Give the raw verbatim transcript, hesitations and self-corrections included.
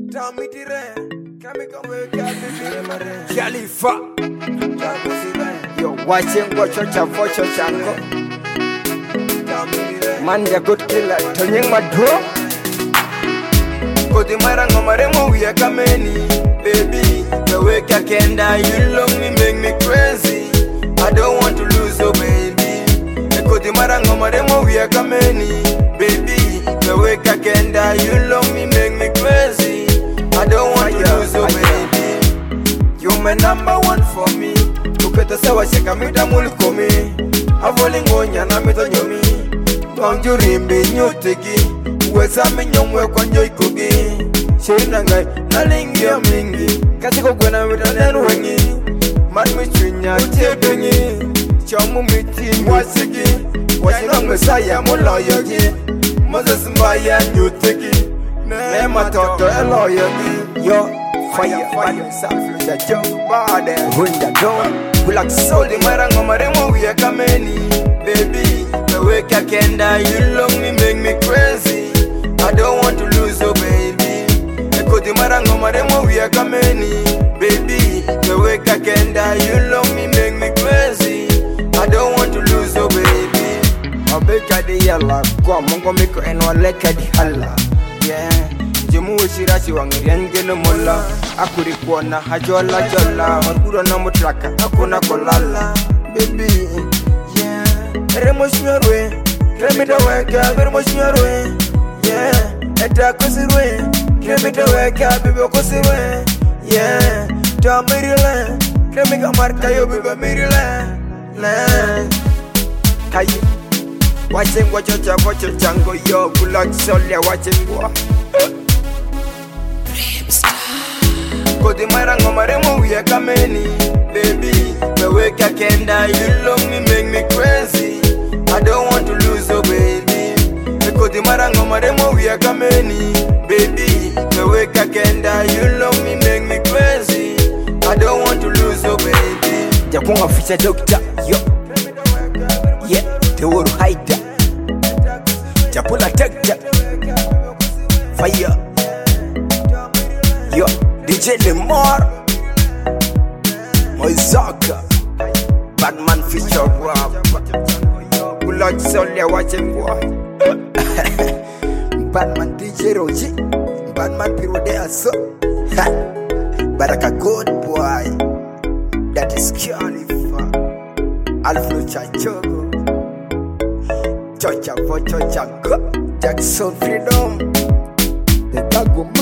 Khalifa, yo watching what your chavocho chango. Man, the good killer, turning my drum. Kodi marango maremo we are kameni, baby. The way I can die, you love me, make me crazy. I don't want to lose, oh baby. Kodi marango maremo we are kameni, baby. The way I can die, you love me, make me crazy. I don't want to lose, oh baby. You my number one for me. Uketa sawa sheka mita muliko me. Avoli ngonya na mito nyomi. Ngonju rimbi nyutiki. Weza minyomwe kwa njoi kugi. Shirina ngai na lingi ya mingi. Katiko gwena wita nenu wengi. Man michunya utie dungi. Chomu miti mwasiki. Washina mwesaya mula yogi. Moses mbaya nyutiki. Nema toto elo yogi. Yo fire, fire, self the jump body. When the dawn, we like so the marango maremo we are kameni, baby. The way I can die, you love me, make me crazy. I don't want to lose, oh baby. Eko the marango maremo we are kameni, baby. The way I can die, you love me, make me crazy. I don't want to lose, oh baby. Obeka di yalla, kwa mongo miko enwa leka di hala, yeah. Jemu wishirashi wangiriangene mola. Akuri kuona hajola jola. Margura na mutraka hakuna kolala. Baby, yeah. Remo shmerwe, kremita weka, remo shmerwe, yeah. Eta kusirwe, kremita weka, bibi kusirwe, yeah. Ta mirile, kremika marka yo bibi mirile, le. Kaye, watching what your chavocho chango yo. Kulak solia watching what. Kodi marango maremo we are kameni, baby. The way I can die, you love me, make me crazy. I don't want to lose, oh baby. Kodi marango maremo we are kameni, baby. The way I can die, you love me, make me crazy. I don't want to lose, oh baby. Jakunga ficha doctor, yo. Yeah, the world hider. Japula tector. Fire. Yo. D J Lemar, Moizaka, Batman feature rap. We like Solia watching boy. Batman D J Roji, Batman Pirode so. Baraka good boy. That is Khalifa. Alfred Chachogo, Chocha for Chocha Jackson Freedom. The Dago.